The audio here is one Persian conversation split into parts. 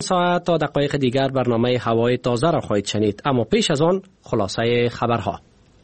ساعت تا دقایق دیگر برنامه هوای تازه را خواهید شنید، اما پیش از آن خلاصه خبرها.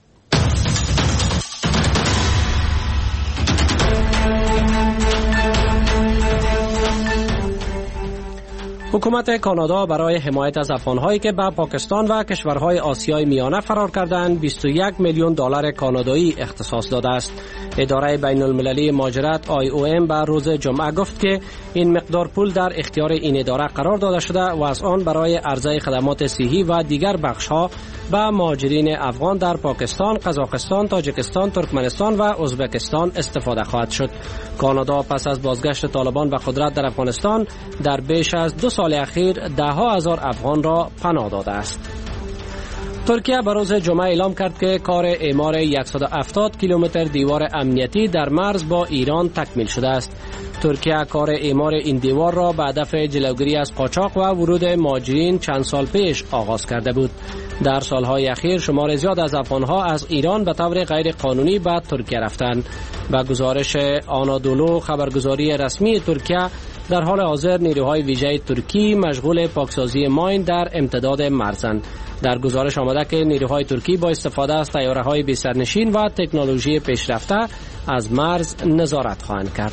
حکومت کانادا برای حمایت از افغان‌هایی که به پاکستان و کشورهای آسیای میانه فرار کردند 21 میلیون دلار کانادایی اختصاص داده است. اداره بین المللی مهاجرت IOM به روز جمعه گفت که این مقدار پول در اختیار این اداره قرار داده شده و از آن برای عرضه خدمات صحی و دیگر بخش‌ها به مهاجرین افغان در پاکستان، قزاقستان، تاجیکستان، ترکمنستان و ازبکستان استفاده خواهد شد. کانادا پس از بازگشت طالبان به قدرت در افغانستان در بیش از 2 سال اخیر ده‌ها هزار افغان را پناه داده است. ترکیه به روز جمعه اعلام کرد که کار اعمار 170 کیلومتر دیوار امنیتی در مرز با ایران تکمیل شده است. ترکیه کار اعمار این دیوار را به هدف جلوگیری از قاچاق و ورود مهاجرین چند سال پیش آغاز کرده بود. در سالهای اخیر شمار زیاد از افغانها از ایران به طور غیر قانونی به ترکیه رفتند. به گزارش آنادولو خبرگزاری رسمی ترکیه، در حال حاضر نیروهای ویژه ترکی مشغول پاکسازی ماین در امتداد مرزند. در گزارش آمده که نیروهای ترکی با استفاده از طیاره‌های بی‌سرنشین و تکنولوژی پیشرفته از مرز نظارت خواهند کرد.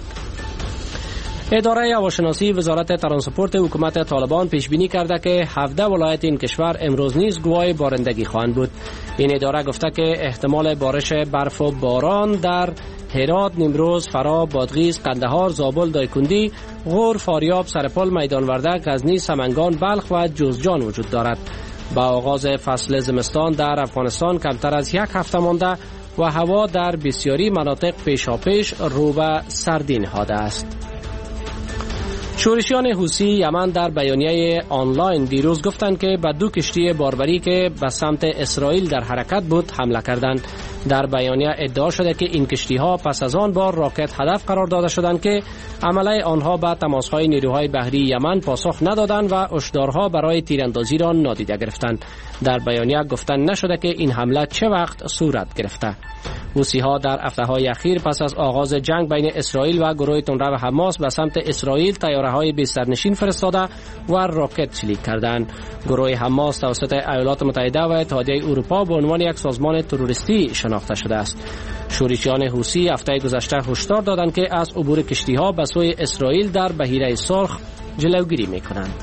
اداره هواشناسی وزارت ترانسپورت حکومت طالبان پیش بینی کرده که 17 ولایت این کشور امروز نیز گواه بارندگی خواهند بود. این اداره گفته که احتمال بارش برف و باران در هرات، نیمروز، فرا، بادغیس، قندهار، زابل، دایکندی، غور، فاریاب، سرپل، میدان وردک، غزنی، سمنگان، بلخ و جوزجان وجود دارد. با آغاز فصل زمستان در افغانستان کمتر از 1 هفته مانده و هوا در بسیاری مناطق پیشاپیش رو به سردی نهاده است. شورشیان حوثی یمن در بیانیه آنلاین دیروز گفتند که به 2 کشتی باربری که به سمت اسرائیل در حرکت بود حمله کردند. در بیانیه ادعا شده که این کشتی‌ها پس از آن بار راکت هدف قرار داده شدند که عمله آنها به تماس‌های نیروهای بحری یمن پاسخ ندادند و هشدارها برای تیراندازی را نادیده گرفتند. در بیانیه گفتن نشده که این حمله چه وقت صورت گرفته. حوثی‌ها در هفته‌های اخیر پس از آغاز جنگ بین اسرائیل و گروه تندرو حماس به سمت اسرائیل طیاره‌های بی‌سرنشین فرستاده و راکت شلیک کردند. گروه حماس توسط ایالات متحده و اتحادیه اروپا به عنوان یک سازمان تروریستی شناخته شده است. شورشیان حوثی هفته گذشته هشدار دادند که از عبور کشتی‌ها به سوی اسرائیل در بحیره سرخ جلوگیری می‌کنند.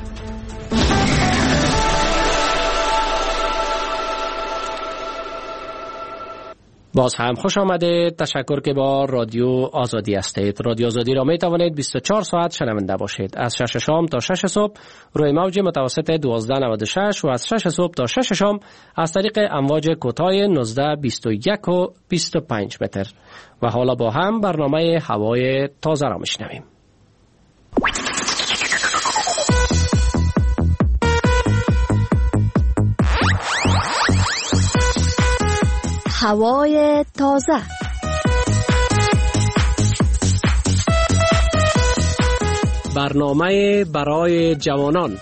باز هم خوش آمده. تشکر که با رادیو آزادی هستید. رادیو آزادی را می توانید 24 ساعت شنونده باشید. از 6 شام تا 6 صبح روی موج متوسط 1296 و از 6 صبح تا 6 شام از طریق امواج کوتاه 19، 21 و 25 متر. و حالا با هم برنامه هوای تازه را میشنویم. هوای تازه. برنامه برای جوانان.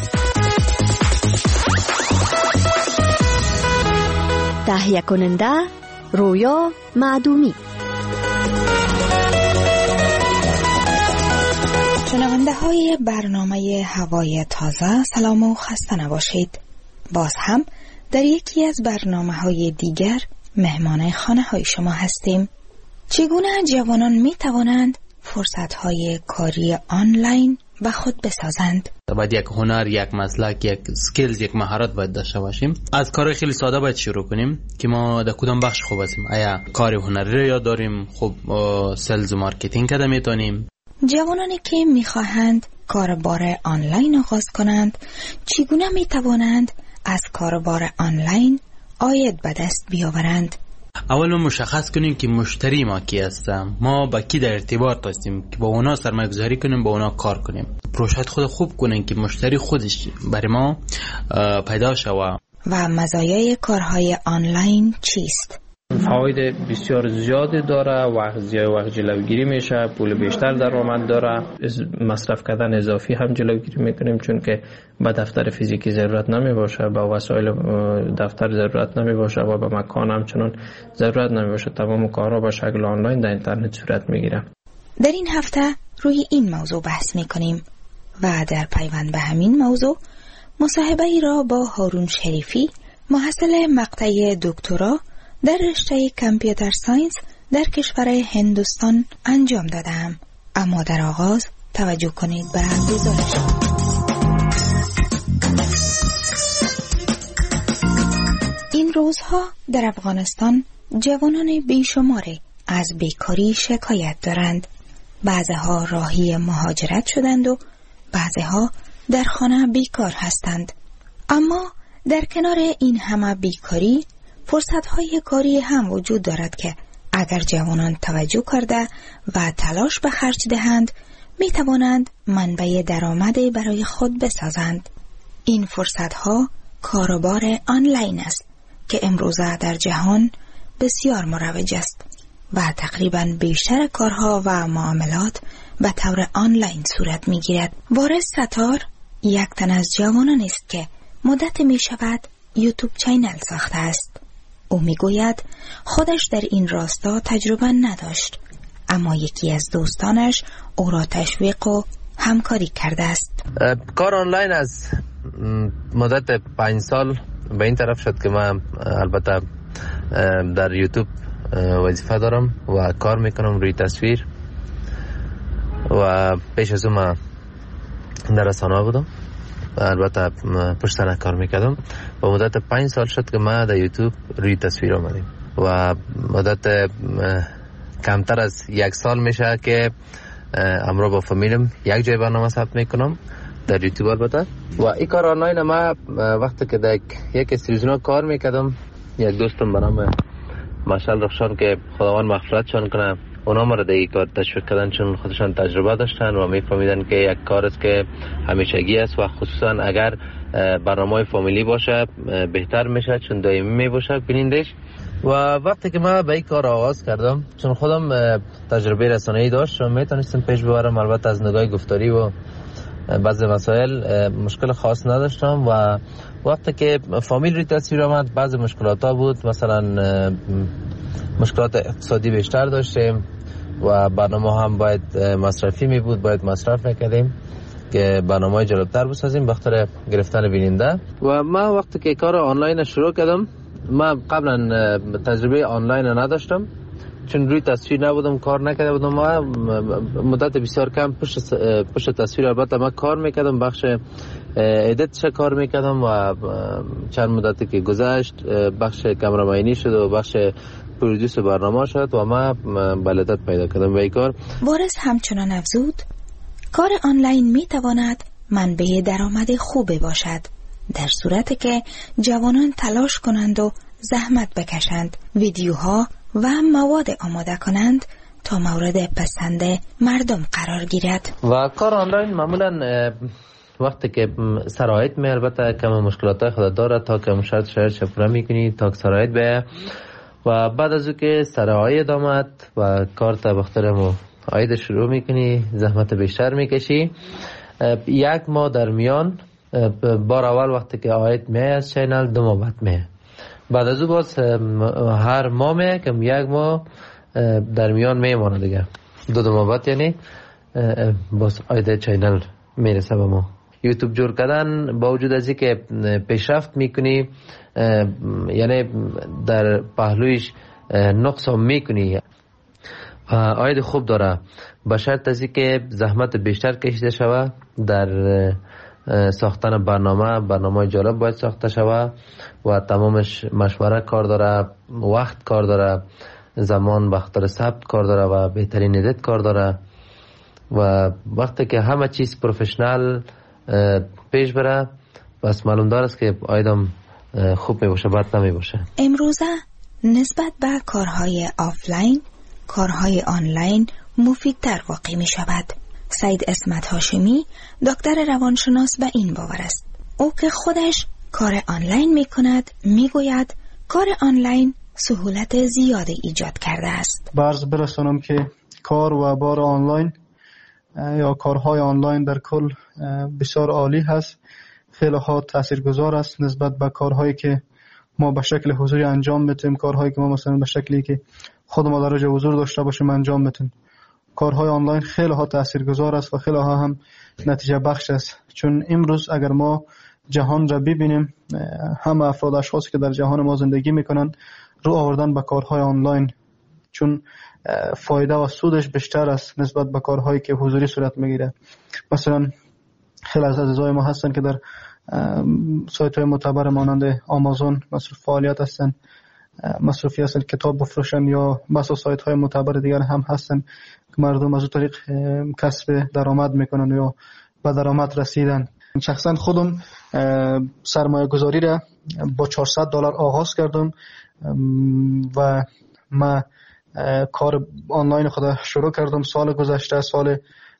تهیه کننده رویا معدومی. شنونده های برنامه هوای تازه، سلام و خسته نباشید. باز هم در یکی از برنامه های دیگر مهمان خانه های شما هستیم. چگونه جوانان می توانند فرصت های کاری آنلاین به خود بسازند؟ باید یک هنر، یک مسلک، یک سکیلز، یک مهارت باید داشته باشیم. از کار خیلی ساده باید شروع کنیم که ما در کدام بخش خوب هستیم. آیا کار هنری رو یاد داریم؟ خوب سلز و مارکتینگ کده میتونیم. جوانانی که میخواهند کاربار آنلاین آغاز کنند چگونه می توانند از کاربار آنلاین عاید به دست بیاورند؟ اول ما مشخص کنیم که مشتری ما کی هستیم، ما با کی در ارتباط هستیم که با اونا سرمایه گذاری کنیم، با اونا کار کنیم. پروژه خود خوب کنیم که مشتری خودش برای ما پیدا شود. و مزایای کارهای آنلاین چیست؟ فواید بسیار زیادی داره. وقت جلوگیری میشه، پول بیشتر درآمد داره، مصرف کردن اضافی هم جلوگیری میکنیم چون که به دفتر فیزیکی ضرورت نمی باشه، به وسایل دفتر ضرورت نمی باشه و به مکان هم چنان ضرورت نمی باشه. تمام کارها به شکل آنلاین در اینترنت صورت میگیره. در این هفته روی این موضوع بحث میکنیم. و در پیوند به همین موضوع مصاحبه ای را با هارون شریفی محصل مقطع دکترا در رشته کامپیوتر ساینس در کشور هندوستان انجام دادم. اما در آغاز توجه کنید به گزارش. این روزها در افغانستان جوانان بیشماری از بیکاری شکایت دارند. بعضها راهی مهاجرت شدند و بعضها در خانه بیکار هستند. اما در کنار این همه بیکاری فرصت‌های کاری هم وجود دارد که اگر جوانان توجه کرده و تلاش به خرج دهند می توانند منبع درآمدی برای خود بسازند. این فرصت‌ها کاروبار آنلاین است که امروزه در جهان بسیار مروج است و تقریباً بیشتر کارها و معاملات به طور آنلاین صورت می گیرد. وارث ستار یک تن از جوانان است که مدت می شود یوتیوب چینل ساخته است. او می گوید خودش در این راستا تجربه نداشت، اما یکی از دوستانش او را تشویق و همکاری کرده است. کار آنلاین از مدت 5 سال به این طرف شد که من البته در یوتیوب وظیفه دارم و کار میکنم روی تصویر و پیش از اون من در رسانه بودم و البته پشت سر کار میکردم و مدت 5 سال شد که من در یوتیوب روی تصویر آمدیم و مدت کمتر از 1 سال میشه که امروز با فامیلم یک جای برنامه ثبت میکنم در یوتیوب البته. و این کار آنلاین ما وقتی که در یک استودیو کار میکردم یک دوستم به نام مشعل رخشان که خداوند مغفرتشان کنه اونا ما را در این کار تشویق کردن چون خودشان تجربه داشتن و میفهمیدن که یک کار است که همیشگی است و خصوصا اگر برنامه فامیلی باشه بهتر میشه چون دائمی میباشه بینندش. و وقتی که من به این کار آغاز کردم چون خودم تجربه رسانه‌ای داشتم میتونستم پیش ببرم، البته از نگاه گفتاری و بعضی مسائل مشکل خاص نداشتم و وقتی که فامیل روی تصویر آمد بعضی مشکلات ها بود، مثلا مشکلات اقتصادی بیشتر داشتیم و برنامه هم باید مصرفی می بود، باید مصرف میکردیم که برنامه جالبتر بسازیم بخاطر گرفتن بیننده. و من وقتی که کار آنلاین شروع کردم من قبلا تجربه آنلاین نداشتم چون روی تصویر نبودم، کار نکرده بودم. ما مدت بسیار کم پشت تصویر البته من کار میکردم، بخش ادیتش کار میکردم و چند مدتی که گذشت بخش کامرامانی شد و بخش پرودوس برنامه شد و ما بلدت پیدا کردم به این کار. وارث همچنان افزود کار آنلاین میتواند منبع درآمد خوبی باشد در صورتی که جوانان تلاش کنند و زحمت بکشند، ویدیوها و مواد آماده کنند تا مورد پسند مردم قرار گیرد. و کار آنلاین معمولا وقتی که سرایت می البته کم مشکلات خود داره تا کم شرط شفره میکنی تا سرایت به و بعد از او که سرایت آمد و کار تا بخترم و آید شروع میکنی زحمت بیشتر میکشی. 1 ماه در میان بار اول وقتی که آید می از چینل 2 ماه بعد می بعد از او باز هر ماه می کم 1 ماه در میان میمانه دیگه 2 ماه بعد یعنی باز آید چینل میرسه به ما. یوتیوب جور کردن با وجود از اینکه پیشرفت میکنی یعنی در پهلویش نقص هم میکنی آید خوب داره به شرط از اینکه زحمت بیشتر کشیده شود در ساختن برنامه جالب باید ساخته شود و تمامش مشوره کار داره، وقت کار داره، زمان بخاطر ثبت کار داره و بهترین ادیت کار داره و وقتی که همه چیز پروفشنال پیش بره بس معلوم داره است که آیدم خوب می باشه بد نمی باشه. امروزه نسبت به کارهای آفلاین کارهای آنلاین مفیدتر واقع می شود. سید اسمت هاشمی دکتر روانشناس به این باور است. او که خودش کار آنلاین می کند می گوید کار آنلاین سهولت زیادی ایجاد کرده است. برز برسانم که کار و بار آنلاین یا کارهای آنلاین در کل بسیار عالی هست، خیلی ها تاثیرگذار است نسبت به کارهایی که ما به شکل حضوری انجام میتیم، کارهایی که ما مثلا به شکلی که خود ما در حضور داشته باشیم انجام میتیم. کارهای آنلاین خیلی ها تاثیرگذار است و خیلی ها هم نتیجه بخش است. چون امروز اگر ما جهان را ببینیم، همه افراد اشخاصی که در جهان ما زندگی میکنن رو آوردن به کارهای آنلاین، چون فایده و سودش بیشتر است نسبت به کارهایی که حضوری صورت میگیره. مثلا خیلی از عزیزای ما هستن که در سایت های معتبر مانند آمازون مصروف فعالیت هستن، مصروفی هستن کتاب بفروشن، یا مثلا سایت های معتبر دیگر هم هستن که مردم از اون طریق کسب درآمد میکنن یا به درآمد رسیدن. شخصا خودم سرمایه گذاری را با $400 آغاز کردم و من کار آنلاین خود شروع کردم. سال گذشته، سال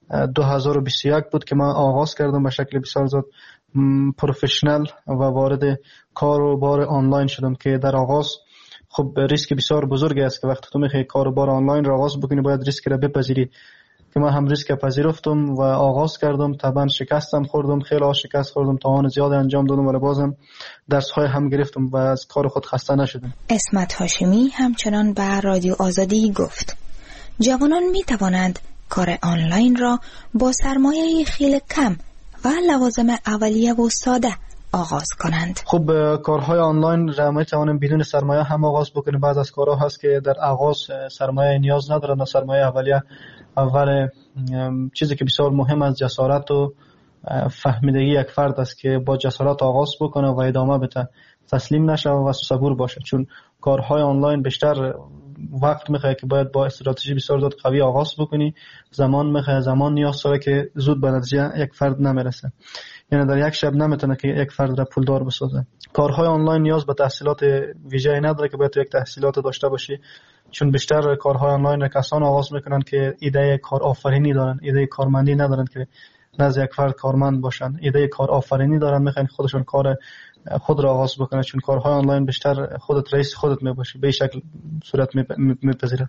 2021 بود که من آغاز کردم به شکل بسیار زیاد پروفشنال و وارد کار و بار آنلاین شدم که در آغاز خب ریسک بسیار بزرگی است که وقتی تو میخوای کار و بار آنلاین را آغاز بکنی باید ریسک را بپذیری، که من هم ریسک پذیرفتم و آغاز کردم. طبعا شکستم خوردم، خیلی شکست خوردم، توان زیاد انجام دادم ولی بازم درس های هم گرفتم و از کار خود خسته نشدم. اسمت هاشمی همچنان به رادیو آزادی گفت جوانان می توانند کار آنلاین را با سرمایه خیلی کم و لوازم اولیه و ساده آغاز کنند. خب کارهای آنلاین را می توانیم بدون سرمایه هم آغاز بکنیم. بعض از کارها هست که در آغاز سرمایه نیاز ندارند و سرمایه اولیه. اول چیزی که بسیار مهم است جسارت و فهمیدگی یک فرد است که با جسارت آغاز بکنه و ادامه بده، تسلیم نشه و صبور باشه. چون کارهای آنلاین بیشتر وقت میخواد که باید با استراتژی بسیار زیاد قوی آغاز بکنی، زمان میخواد، زمان نیاز داره که زود به نتیجه یک فرد نمیرسه، یعنی در یک شب نمیتونه که یک فرد را پولدار بسازه. کارهای آنلاین نیاز به تحصیلات ویژه‌ای نداره که باید یک تحصیلات داشته باشی، چون بیشتر کارهای آنلاین را کسان آغاز میکنن که ایده کار آفرینی دارن، ایده کارمندی ندارن که نزد یک فرد کارمند باشن، ایده کار آفرینی دارن، میخوان خودشون کار خود را آغاز بکنن. چون کارهای آنلاین بیشتر خودت رئیس خودت میباشی، به شکل صورت میپذیره.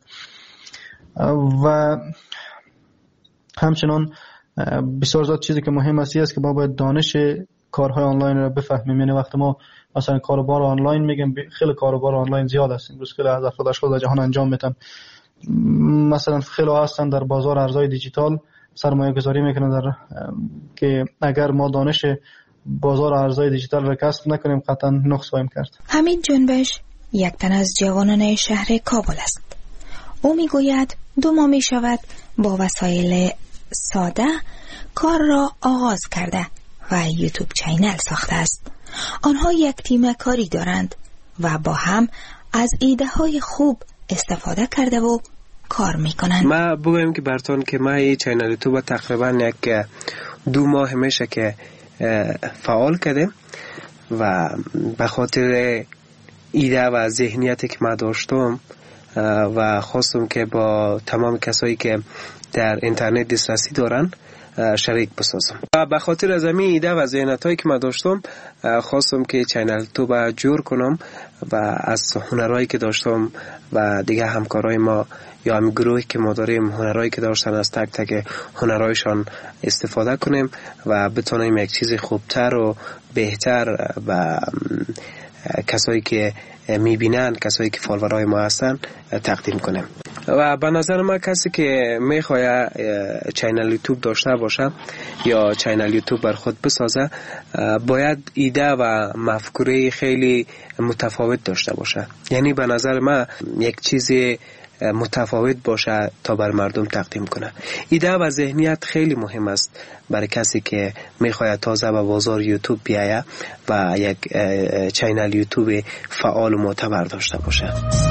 و همچنان بسیار زیاد چیزی که مهم است که ما باید دانش کارهای آنلاین را بفهمیم. یعنی وقتی ما مثلا کاروبار آنلاین میگیم، خیلی کاروبار آنلاین زیاد است امروز، خیلی از افراد در جهان انجام میدن. مثلا خیلی هستن در بازار ارزهای دیجیتال سرمایه گذاری میکنن در که اگر ما دانش بازار ارزهای دیجیتال را کسب نکنیم قطعا نقص خواهیم کرد. حمید جنبش یک تن از جوانان شهر کابل است. او میگوید 2 ماه میشود با وسایل ساده کار را آغاز کرده و یوتیوب چینل ساخته است. آنها یک تیم کاری دارند و با هم از ایده های خوب استفاده کرده و کار میکنند. ما بگویم که براتون که ما این چینل یوتیوب تقریبا یک 2 ماه میشه که فعال کردیم و به خاطر ایده و ذهنیتی که ما داشتم و خواستم که با تمام کسایی که در اینترنت دسترسی دارن شریک بسازم و به خاطر از همین ایده و ذهنیتایی که من داشتم خواستم که چینل یوتیوب جور کنم و از هنرهایی که داشتم و دیگه همکارای ما یا هم گروهی که ما داریم هنرهایی که داشتن از تک تک هنرهایشان استفاده کنیم و بتونیم یک چیز خوبتر و بهتر و کسایی که میبینن، کسایی که فالوورای ما هستن تقدیم کنیم. و به نظر من کسی که میخواد چینل یوتیوب داشته باشه یا چینل یوتیوب بر خود بسازه باید ایده و مفکوره خیلی متفاوت داشته باشه. یعنی به نظر من یک چیز متفاوت باشه تا بر مردم تقدیم کنه. ایده و ذهنیت خیلی مهم است برای کسی که میخواد تازه به بازار یوتیوب بیایه و یک چینل یوتیوب فعال و معتبر داشته باشه.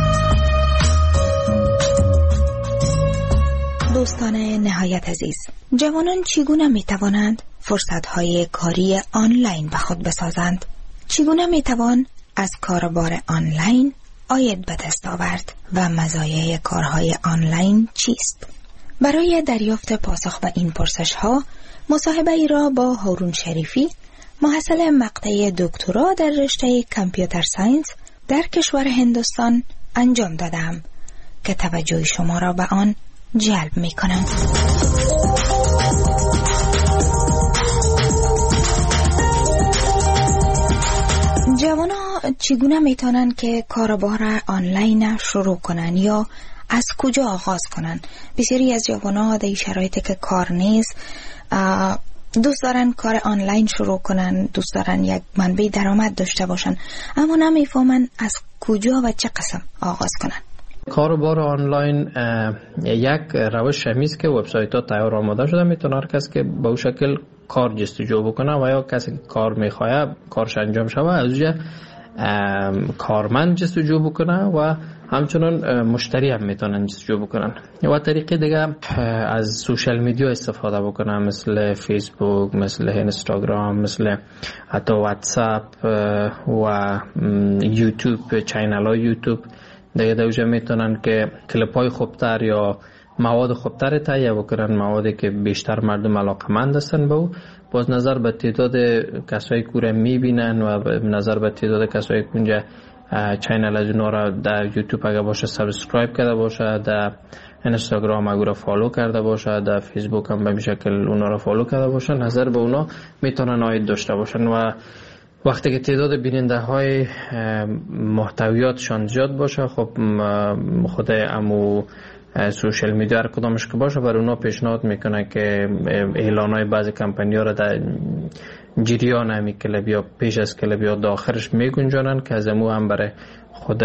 دوستان نهایت عزیز، جوانان چگونه میتوانند فرصت‌های کاری آنلاین به خود بسازند؟ چگونه میتوان از کاربار آنلاین عاید به دست آورد و مزایای کارهای آنلاین چیست؟ برای دریافت پاسخ به این پرسش‌ها مصاحبه ای را با هارون شریفی، محصل مقطع دکترا در رشته کامپیوتر ساینس در کشور هندوستان انجام دادم که توجه شما را به آن جلب می کنم. جوانا چگونه میتونن که کاربار آنلاین شروع کنن یا از کجا آغاز کنن؟ بسیاری از جوانان در شرایطی که کار نیست دوست دارن کار آنلاین شروع کنن، دوست دارن یک منبع درآمد داشته باشن، اما نمیفهمن از کجا و چه قسم آغاز کنن. کاروبار آنلاین یک روش همیست که وبسایت ها تیار آماده شده، میتونه هر کس که به اون شکل کار جستجو بکنه و یا کسی که کار میخواه کارش انجام شوه از اونجا کارمند جستجو بکنه و همچنان مشتری هم میتونن جستجو بکنن. و طریقه دیگه از سوشال میدیا استفاده بکنن، مثل فیسبوک، مثل اینستاگرام، مثل حتی واتساپ و یوتیوب، چینل های یوتیوب دیگه دوجه میتونن که کلیپ های خوبتر یا مواد خوبتر تهیه بکنن، موادی که بیشتر مردم علاقمند هستن به او. باز نظر به تعداد کسایی که رو میبینن و نظر به تعداد کسایی که اونجا چینل از اونا را در یوتیوب اگه باشه سابسکرایب کرده باشه، در اینستاگرام اگه را فالو کرده باشه، در فیسبوک هم به این شکل اونا را فالو کرده باشه، نظر به اونا میتونن آید داشته باشن. و وقتی که تعداد بیننده های محتویاتشان زیاد باشه، خب خود امو سوشال میدیا هر کدامش که باشه بر اونا پیشنهاد میکنه که اعلان های بعضی کمپانی ها را در جریان همی کلب یا پیش از کلب یا داخلش میگنجانن که از امو هم برای خود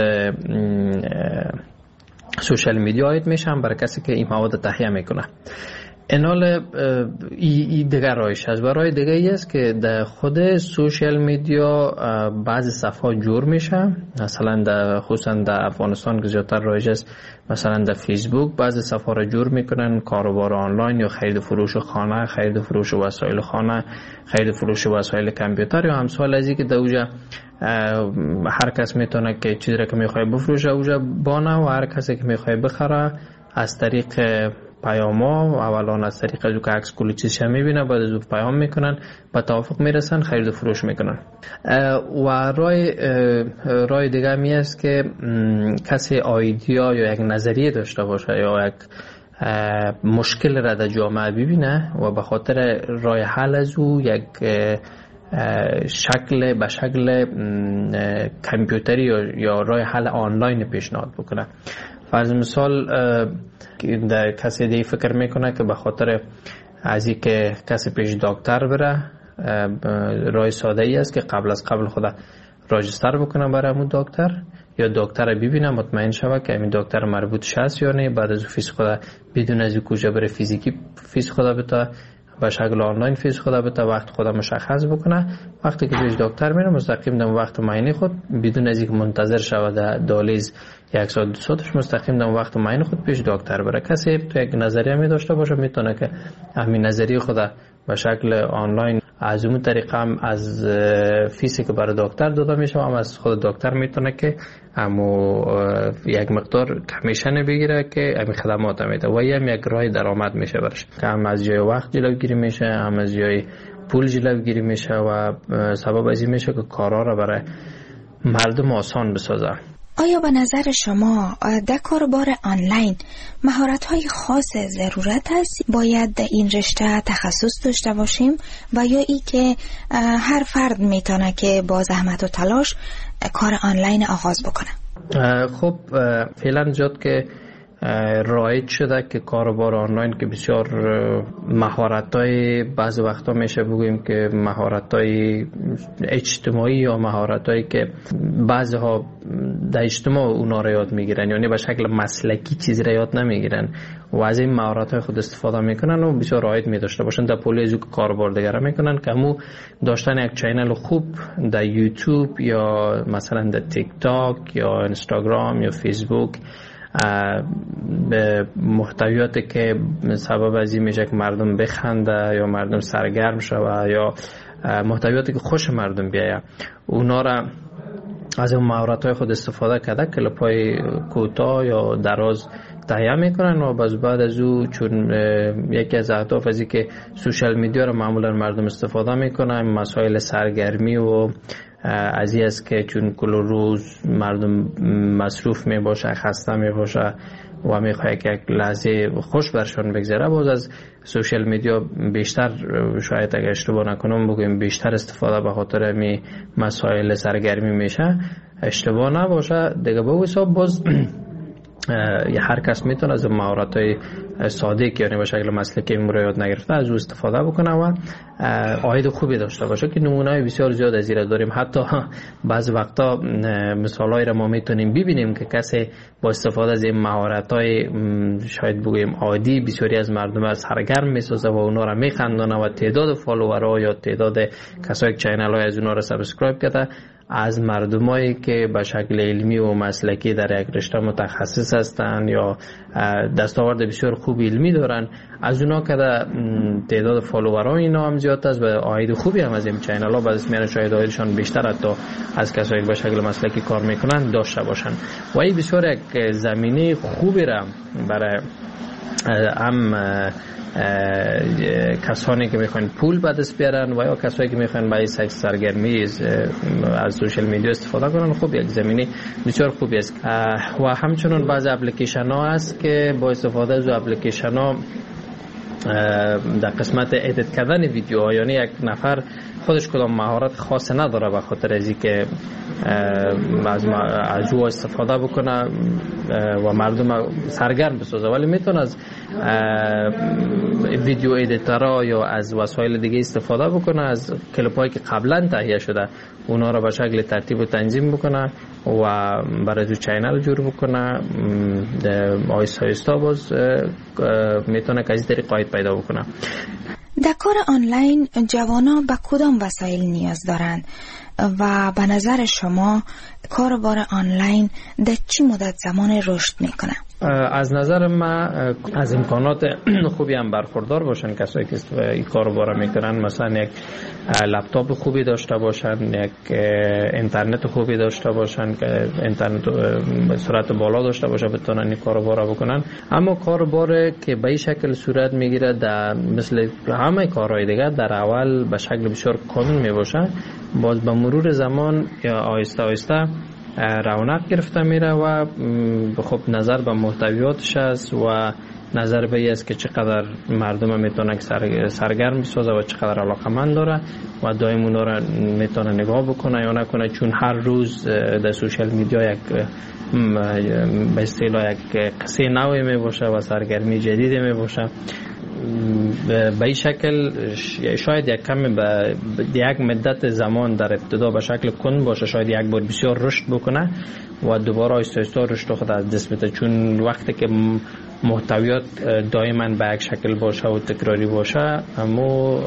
سوشال میدیا آید میشه، هم برای کسی که این مواد تهیه میکنه. اینال ای دیگر رایش هست. برای دیگه ای است که در خود سوشال میدیا بعضی صفحات جور میشه، مثلا در خصوصا در افغانستان که زیادتر رایج است، مثلا در فیسبوک بعضی صفحات را جور میکنن، کاروبار آنلاین یا خرید فروش خانه، خرید فروش وسایل خانه، خرید فروش وسایل کامپیوتر یا امثال از این که در اوجا هر کس میتونه که چیزی را که میخواد بفروشه اوجا بانه و هر کسی که میخواد بخره از طریق پیاما اولا از طریق از که عکس کلی چیزش میبینه، بعد از اون پیام میکنن، به توافق میرسن، خرید و فروش میکنن. و رای دیگه می است که کسی ایده یا یک نظریه داشته باشه یا یک مشکل را در جامعه ببینه و به خاطر رای حل از او یک شکل کامپیوتری یا رای حل آنلاین پیشنهاد بکنه. فرض مثال در کسی دیگه فکر میکنه که به خاطر از این که کسی پیش دکتر بره، رای ساده ای است که قبل خدا راجستر بکنه برای همون دکتر یا دکتر ببینه مطمئن شوه که همین دکتر مربوط شست یا نه، بعد از فیس خدا بدون از کجا بره فیزیکی فیس خدا بتا به شکل آنلاین فیس خدا بتا وقت خدا مشخص بکنه. وقتی که پیش دکتر میره مستقیم در وقت معاینه خود بدون از اینکه منتظر شوه در دالیز یک ساعت 2 ساعتش مستقیم در وقت معاینه خود پیش دکتر بره. کسی تو یک نظریه می داشته باشه میتونه که همین نظریه خدا به شکل آنلاین از اون طریقه هم از فیسی که برای دکتر داده میشه هم از خود دکتر میتونه که همو یک مقدار کمیشن بگیره که همین خدمات میده و هم یک راه درآمد میشه برش، که هم از جای وقت جلوگیری میشه، هم از جای پول جلوگیری میشه و سبب از این میشه که کارا را برای مردم آسان بسازه. آیا به نظر شما در کاربار آنلاین مهارت‌های خاص ضرورت است؟ باید در این رشته تخصص داشته باشیم و یا ای که هر فرد میتونه که با زحمت و تلاش کار آنلاین آغاز بکنه؟ خب فعلا جد که رایج شده که کاربار آنلاین که بسیار مهارت‌های بعض وقتا میشه بگوییم که مهارت‌های اجتماعی یا مهارت‌هایی که بعضی‌ها در اجتماع اونا را یاد میگیرن، یعنی به شکل مسلکی چیزی را یاد نمیگیرن و از این مهارت‌های خود استفاده میکنن و بسیار رایج می‌داشته باشن در پولی از کاربار دیگر میکنن که همو داشتن یک چینل خوب در یوتیوب یا مثلا در تیک تاک یا اینستاگرام یا فیسبوک به محتویاتی که سبب از این میشه که مردم بخنده یا مردم سرگرم شوه یا محتویاتی که خوش مردم بیایه اونا را از اون مهارت‌های خود استفاده کرده کلیپ‌های کوتاه یا دراز تهیه میکنن و بعد از او چون یکی از اهداف از این که سوشال میدیا رو معمولا مردم استفاده میکنن مسائل سرگرمی و از این است که چون کل روز مردم مصروف می باشه خسته می باشه و می خواهد که یک لحظه خوش برشان بگذره، باز از سوشال میدیا بیشتر شاید اگر اشتباه نکنم بگویم بیشتر استفاده به خاطر می مسائل سرگرمی میشه، اشتباه نباشه دیگه. به حساب باز هر کس میتونه از مهارت‌های ساده که یعنی به شکل مسلکی رو یاد نگرفته از او استفاده بکنه و عاید خوبی داشته باشه که نمونه‌های بسیار زیاد از این داریم. حتی بعض وقتا مثالایی را ما میتونیم ببینیم که کسی با استفاده از این مهارت‌های شاید بگوییم عادی بسیاری از مردم را سرگرم میسازه و اونا را میخندونه و تعداد فالوورها یا تعداد کسایی که چینل‌های از اونا را سابسکرایب کرده از مردمایی که به شکل علمی و مسلکی در یک رشته متخصص هستند یا دستاورد بسیار خوب علمی دارن، از اونا که تعداد فالوورای اینا هم زیاد است و عاید خوبی هم از این چینل ها بعضی میان شاید عایدشان بیشتر حتی از کسایی که به شکل مسلکی کار میکنن داشته باشن و این بسیار یک زمینه خوبی را برای هم کسانی که میخوان پول به دست بیارن و یا کسایی که میخوان برای سرگرمی از سوشال میدیا استفاده کنن، خب یک زمینه بسیار خوبی است. و همچنین بعض اپلیکیشن ها هست که با استفاده از اپلیکیشن ها در قسمت ادیت کردن ویدیوها، یعنی یک نفر خودش کدام مهارت خاص نداره به خاطر از اینکه از او استفاده بکنه و مردم سرگرم بسازه، ولی میتونه از ویدیو ادیتورها یا از وسایل دیگه استفاده بکنه، از کلیپ‌هایی که قبلا تهیه شده اونا را به شکل ترتیب و تنظیم بکنه و برای تو چینل جور بکنه. آیستا آیستا باز میتونه که از این طریق عاید پیدا بکنه. در کار آنلاین جوانان به کدام وسایل نیاز دارند و به نظر شما کاربار آنلاین در چی مدت زمان رشد میکنه؟ از نظر من از امکانات خوبی هم برخوردار باشن کسایی که این کارو باره میکنن، مثلا یک لپتاپ خوبی داشته باشن، یک اینترنت خوبی داشته باشن که اینترنت به سرعت بالا داشته باشه بتونن این کارو باره بکنن. اما کاربار که به این شکل صورت میگیره در مثل همه کارهای دیگه در اول به شکل بسیار کامل میباشه، باز به مرور زمان یا آهسته آهسته رونق گرفته میره و خب نظر به محتویاتش است و نظر به این است که چقدر مردم میتونه سرگرم بسازه و چقدر علاقمند داره و دائم اونا را میتونه نگاه بکنه یا نکنه، چون هر روز در سوشال میدیا یک به اصطلاح یک قصه نوی میباشه و سرگرمی جدیدی میباشه. به این شکل شاید یک کمی به یک مدت زمان در ابتدا به شکل کند باشه، شاید یک بار بسیار رشد بکنه و دوباره آهسته آهسته رشد خود از دست بده، چون وقتی که محتویات دائما به یک شکل باشه و تکراری باشه اما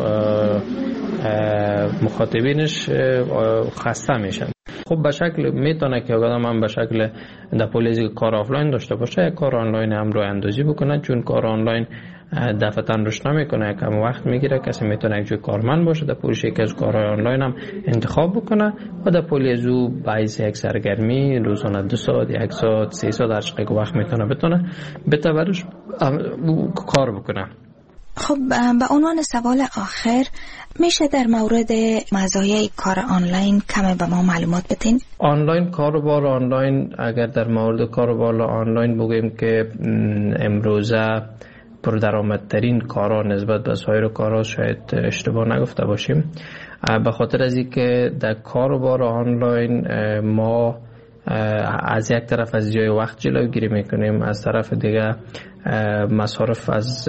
مخاطبینش خسته میشن. خب به شکل میتونه که آدم هم به شکل در پولیزی کار آفلاین داشته باشه، یک کار آنلاین هم رو اندازی بکنه، چون کار آنلاین دفعتا رشد نمیکنه، کم وقت میگیره. کسی میتونه یک جای کارمند باشه در پولیش یکی از کارهای آنلاین هم انتخاب بکنه و در پولیز او باعث یک سرگرمی روزانه 2 ساعت 1 ساعت 3 ساعت هر چقدر وقت بتونه بتورش کار بکنه. خب به عنوان سوال آخر میشه در مورد مزایای کار آنلاین کمی به ما معلومات بدین؟ آنلاین کاروبار آنلاین، اگر در مورد کاروبار آنلاین بگیم که امروزه پردرآمدترین کارا نسبت به سایر کارا، شاید اشتباه نگفته باشیم، به خاطر از اینکه در کاروبار آنلاین ما از یک طرف از جای وقت جلوگیری میکنیم، از طرف دیگه مصارف از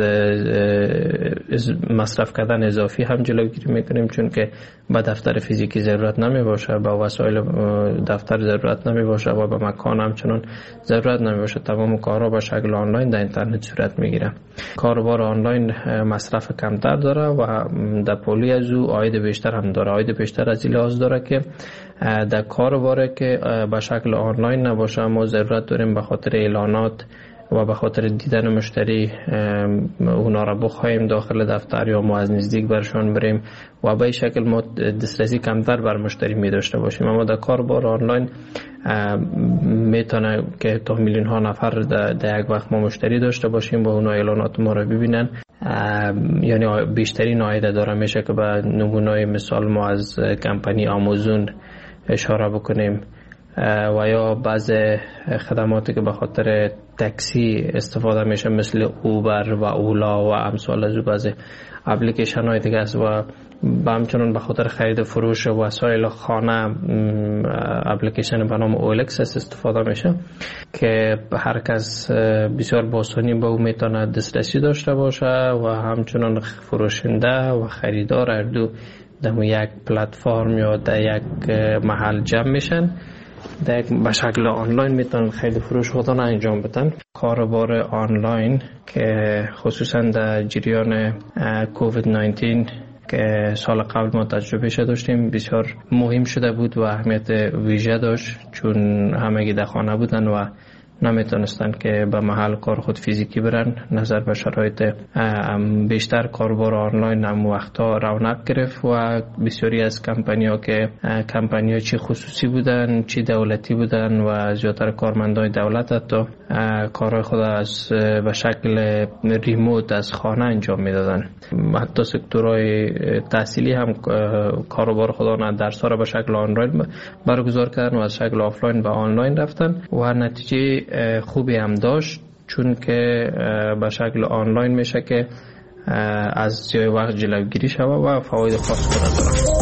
مصرف کردن اضافی هم جلوگیری میکنیم، چون که به دفتر فیزیکی ضرورت نمی باشه، به وسایل دفتر ضرورت نمی باشه و به مکان همچنان ضرورت نمی باشه. تمام کارها به شکل آنلاین در اینترنت صورت میگیره. کاروبار آنلاین مصرف کمتر داره و در پولی از او عاید بیشتر هم داره. عاید بیشتر از این لحاظ داره که در کاروباری که به شکل آنلاین نباشه ما ضرورت داریم به خاطر اعلانات و به خاطر دیدن مشتری اونا را بخوایم داخل دفتر یا ما از نزدیک برشان بریم و به این شکل ما دسترسی کمتر بر مشتری می داشته باشیم. اما در کاربار آنلاین میتونه که تا میلیون ها نفر در یک وقت ما مشتری داشته باشیم و اونا اعلانات ما را ببینن، یعنی بیشترین عاید داره. میشه که به نمونه مثال ما از کمپانی آمازون اشاره بکنیم و یا بعض خدماتی که به خاطر تاکسی استفاده میشه مثل اوبر و اولا و امثال از بعض اپلیکیشن های دیگه است و و همچنان به خاطر خرید فروش وسایل خانه اپلیکیشن به نام اولکس استفاده میشه که هر کس بسیار با آسانی به او میتونه دسترسی داشته باشه و همچنان فروشنده و خریدار هر دو در یک پلتفرم یا در یک محل جمع میشن، به شکل آنلاین میتونن خرید فروش خودشون انجام بدن. کاروبار آنلاین که خصوصا در جریان کووید 19 که سال قبل ما تجربه داشتیم بسیار مهم شده بود و اهمیت ویژه داشت، چون همگی در خانه بودن و نمیتونستن که به محل کار خود فیزیکی برن. نظر به شرایط بیشتر کاروبار آنلاین هم وقتا رونق گرفت و بسیاری از کمپانی‌ها که کمپانی‌ها چی خصوصی بودن چی دولتی بودن و زیادتر کارمندای دولت حتی کارهای خود از به شکل ریموت از خانه انجام میدادن. حتی سکتورهای تحصیلی هم کاروبار خودشون درس‌ها را به شکل آنلاین برگزار کردن و از شکل آفلاین به آنلاین رفتن و نتیجه خوبی هم داشت، چون که به شکل آنلاین میشه که از جای وقت جلوگیری شود و فواید خاص خود داره.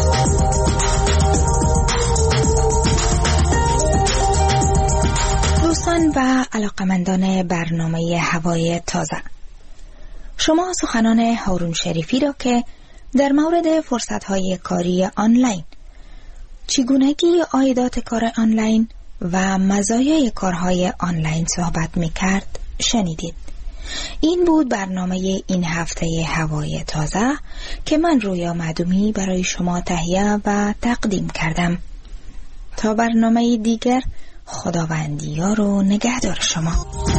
دوستان و علاقمندان برنامه هوای تازه، شما سخنان هارون شریفی را که در مورد فرصت‌های کاری آنلاین، چگونگی عایدات کار آنلاین و مزایای کارهای آنلاین صحبت می‌کرد شنیدید. این بود برنامه این هفته هوای تازه که من رویا معدومی برای شما تهیه و تقدیم کردم. تا برنامه دیگر، خداوندی یار و نگهدار شما.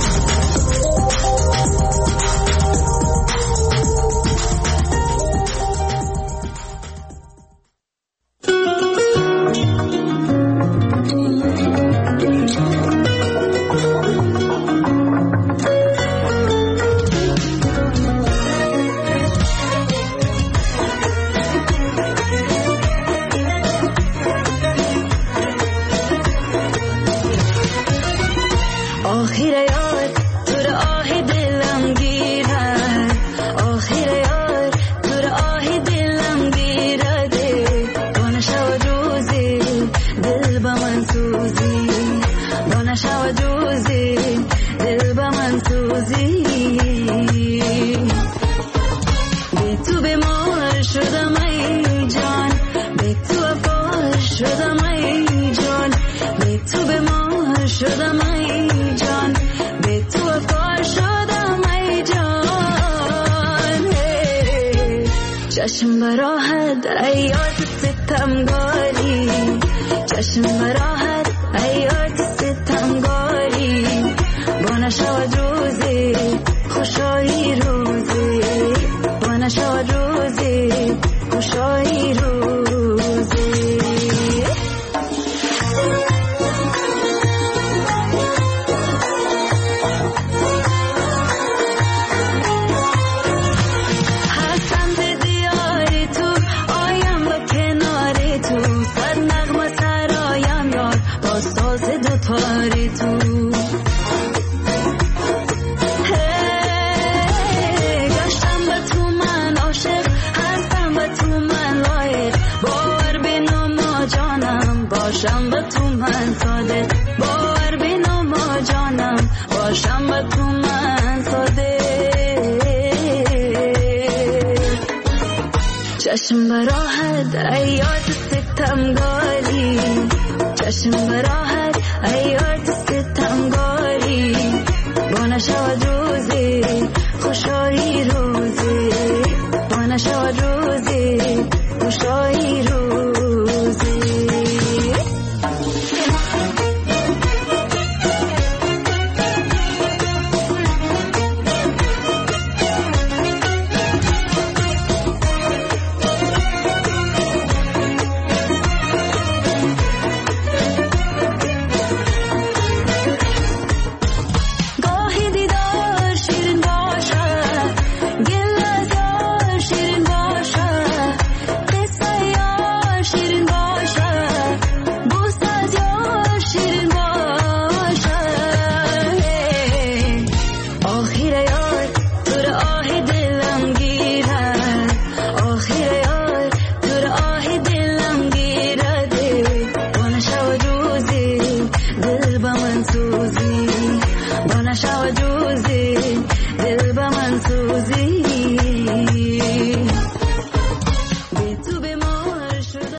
چشم براحت ایات ستمگاری، چشم براحت ایات ستمگاری، با نشود روزی خوشایی روزی، با نشود روزی خوشایی روزی. باشم با تو من ساده، باور بینو ما جانم، باشم با تو من ساده. چشم براحت ایات ستمگاری، چشم براحت